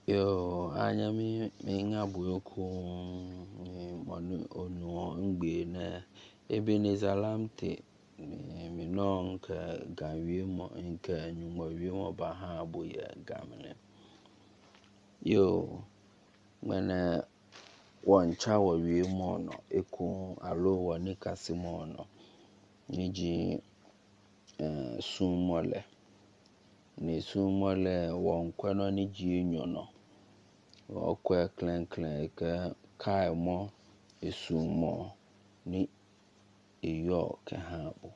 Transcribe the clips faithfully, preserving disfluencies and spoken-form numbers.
Yo, anya mi mi ngabu ku mi monu onu ngbe na Ebenezer Lamte mi non ka ganwie mo nka nyumo wie mo ba ha boye gamne. Yo, when one cha wo wie mo no eku alo wo ni kasimo no niji eh sumole ni sumole won kwano ni ji enyo no okwe klen klen ke kai mo esumo ni eyo ke habo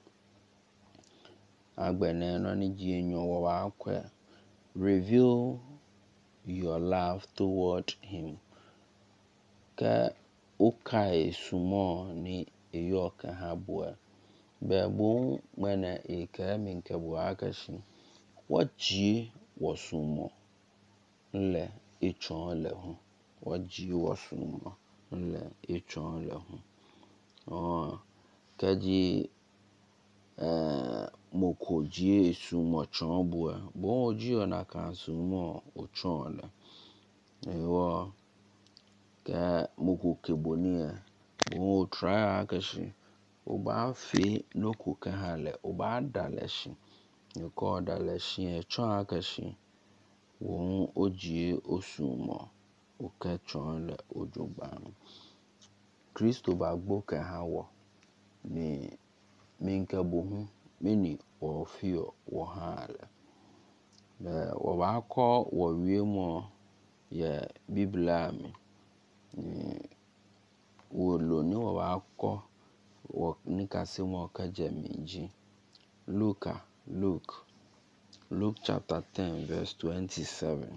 agbene no ni ji enyo wo akwe reveal your love toward him ke ukai sumo ni eyo ke habo bebo mena eke minke bo akashi waji wosumo nle echon le hu waji wosumo nle echon le hu oh kaji eh mokoji esumo chon bo bo oji ona kan sumo ochon le ewo ka moko keboni bo try akashi oba fi noku ka hale oba daleshi yoko daleshi echon akashi won oji osumo oka chon le ojogban Kristo ba gbo ka hawo ni minka bohu mini o fio wo hale le wo ba ko wo wie mo ye biblia mi ni wo lo ni wo ba ko wo ni kasimo ka jamiji Luka Luke Luke chapter ten verse twenty-seven.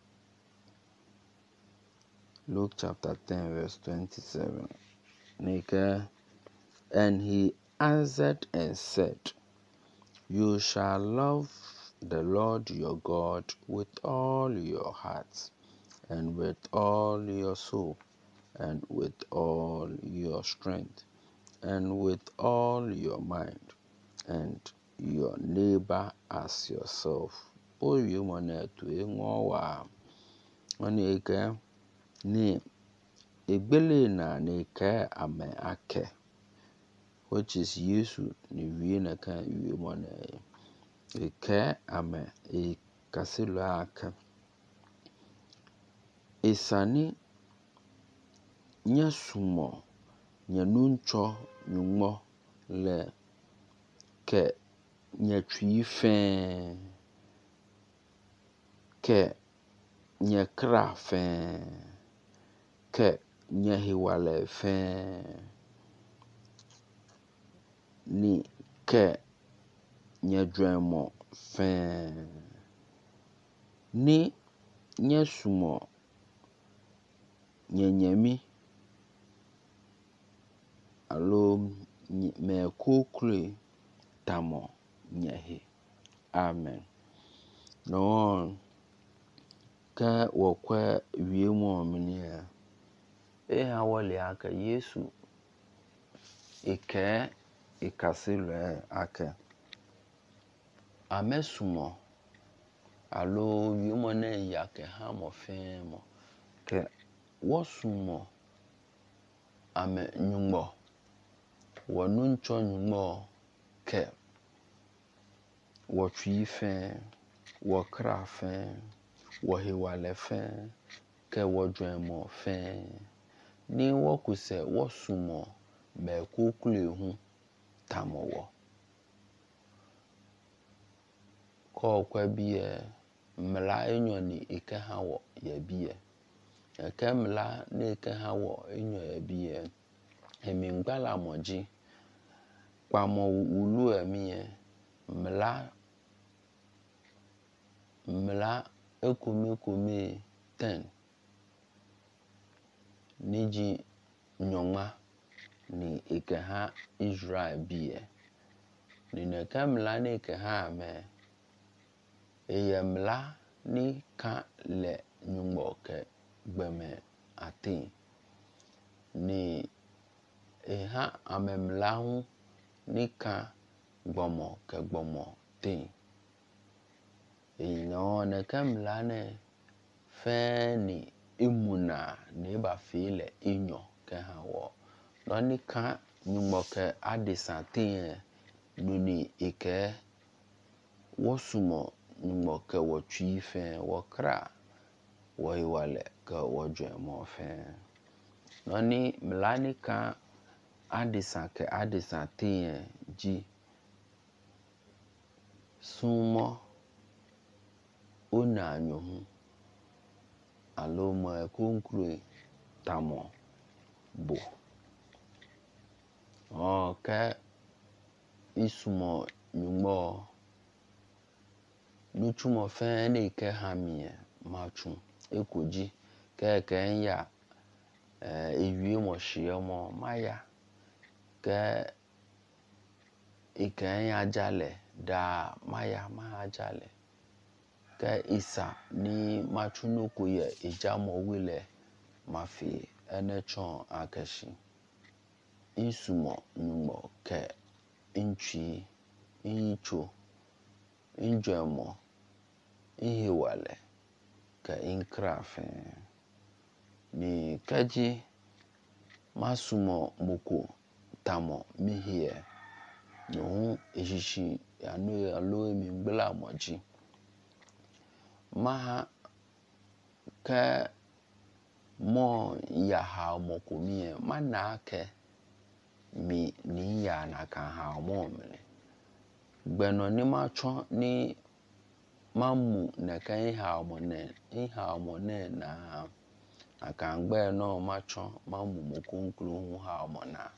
Luke chapter ten verse twenty-seven. Nika, and he answered and said, you shall love the Lord your God with all your heart, and with all your soul, and with all your strength, and with all your mind, and your neighbor as yourself. O you mona to enwa onike ni egbele na nika ame ake, which is Yesu ni wie na kan wie mona eke ame e kasilo ake esani nyasumo nyanuncho nyumo le ke nyatwi fe ke nyakra fe ke nyahiwale fe ni ke nyadwemo fe ni nyasumo nyanyami alo me kokure tamo nyahi. Amen. No ka wokwa wie mo mnia e ha wole aka Yesu eke ikasilo aka amesumo alo wie mo na yake ha mo fe mo ke wosumo ame nyumo wonuncho nyumo ke wotwi fe wokra fe wohiwale fe ke wodwemo fe ni wokuse wosumo me kokule hu tamowo ko kwa biye mla enyo ni ike hawo ye biye eke mla ni ike hawo enyo ye biye emi ngbala moji kwamo ulu emi mla mla ekumi kumi ten niji nyoma ni ike ha Israel biye ni neke mla ni ike ha me eye mla ni ka le nyumbo ke gbeme atin ni eha ame mla hu ni ka gbomo ke gbomo tin ino neke mla ne feni imuna ne ba file inyo ke ha wo no ni ka nyumo ke adesanten nuni ike wosumo nyumo ke wo twi fe wo kra wo iwale ke wo dwemo fe no ni mlani ka adesan ke adesanten ji sumo ona anyohu alomo ekonkru tamo bo o ke isumo nyumo nuchumo fe ne ke hamie machu ekoji ke ke ya eh ewie mo hye mo maya ke ikan ya jale da maya ma jale ke isa ni machu no ko ye ejamo wile mafi ene chon akashi isumo nyumo ke inchi incho injemo ihiwale ke inkrafe ni kaji masumo moko tamo mihie no ejishi anu alo mi gbla moji ma ke mo ya ha moko mi mana ke mi ni ya na kan ha mo mi gbeno ni ma cho ni mamu na kan ha mo ne ha mo ne na akan gbe no ma cho mamu moko nkru hu ha mo na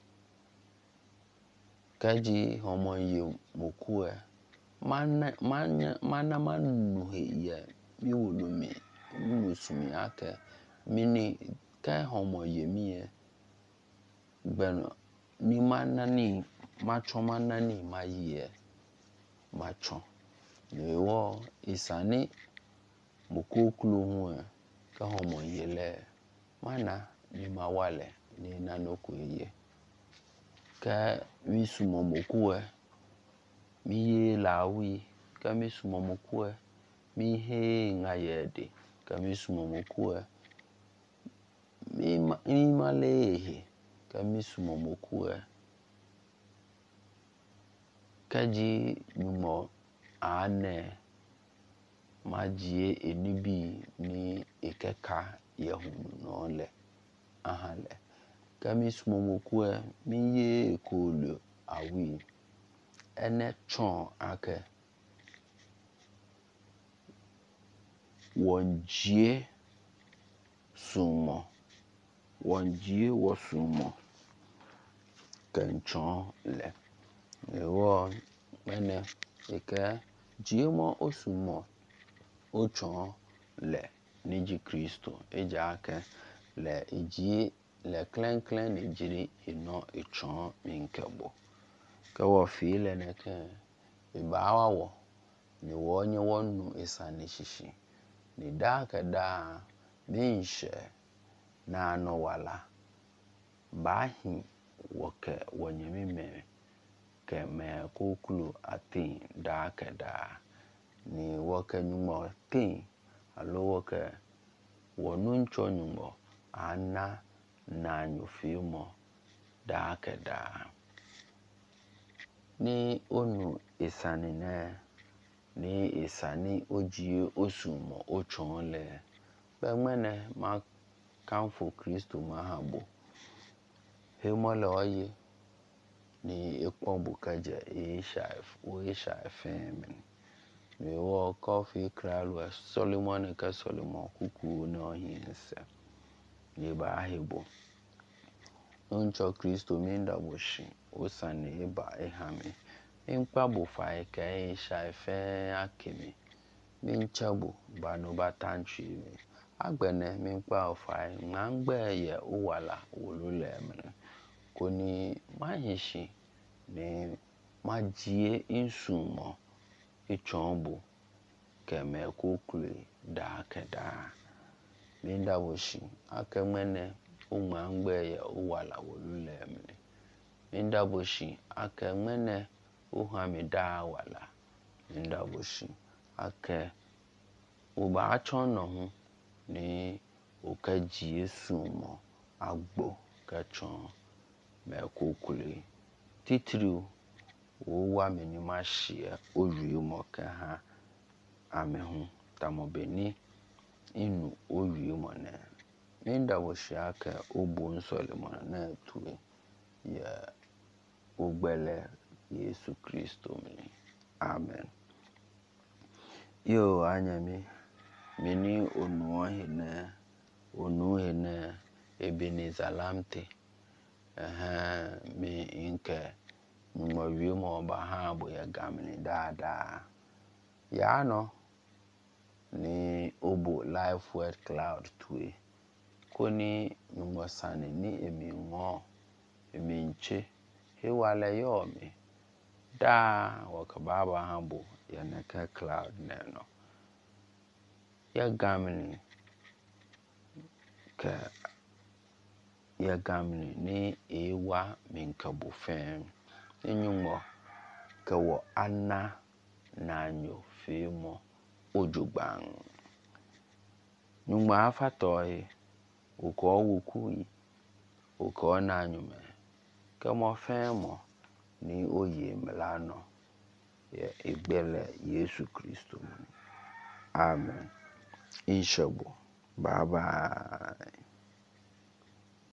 kaji homo ye mokue mana mana mana manu he ye mi wolumi musumi ake mini ka homo ye mi gbeno ni mana ni macho mana ni maye macho lewo isani mokoklu hu ka homo yele mana ni mawale ni nanoku ye ka wisumo mokue mi ye lawi ka mi sumo mokue mi he ngayede ka mi sumo mokue mi ma mi malehe ka mi sumo mokue kaji nyumo ane majie enibi ni ikeka yehunu no le ahale ka mi sumo mokue mi ye ekolu awi ene chon ake wonjie sumo wonjie wo sumo kenchon le ewo mene ike jiemo osumo ochon le niji Kristo eja ake le iji le klen klen ni jiri ino ichon minkebo ke wo file ne ke ibawa wo ni wonye wonu isani shishi ni da ke da minshe na no wala bahi woke wonye mime ke me kokulu atin da ke da ni woke nyumo tin alo woke wonu ncho nyumo ana na nyufimo da ke da ni onu isani ne ni isani oji osumo ochon le bemene ma kanfo Kristo mahabo hemole oye ni ekpombu kaje ishaf o ishaf men ni wo coffee kralu Solomon ka Solomon kuku no hinse ni ba hebo oncho Kristo minda boshi osane ba ehame inkpa bo fa ke ishaf akemi minchabo banu batantwi agbene minkpa ofa ngangbe ye uwala wolule men koni mahishi ni majie insumo ichombo keme kokule da keda minda woshi akemene umangbe ye uwala wolule men minda boshi akemene uhamida wala minda boshi ake uba achono hu ni oka Jesu mo agbo ka chon me kokule titiriu wo wa me ni ma hye owie mo ka ha amehu tamobeni inu owie mo na minda wo hya ka obo nsole mo na tuwe ya ogbele Yesu Kristo mi. Amen. Yo anyami mini onu hene onu hene Ebenezer Lamte eh mi inke mo wi mo ba ha bo ya gamni dada ya no ni obo life word cloud tuwe koni mo sane ni emi ngo emi nche he wale yo mi da waka baba hambo ya neka cloud neno ya gamni ka ya gamni ni ewa minka bufem enyumo ka wo anna na nyo femo ojugban nyuma afatoy uko wukuyi uko na nyume ka mo femo ni oye mlano ya igbele Yesu Kristo. Amen. Inshabo. Bye bye.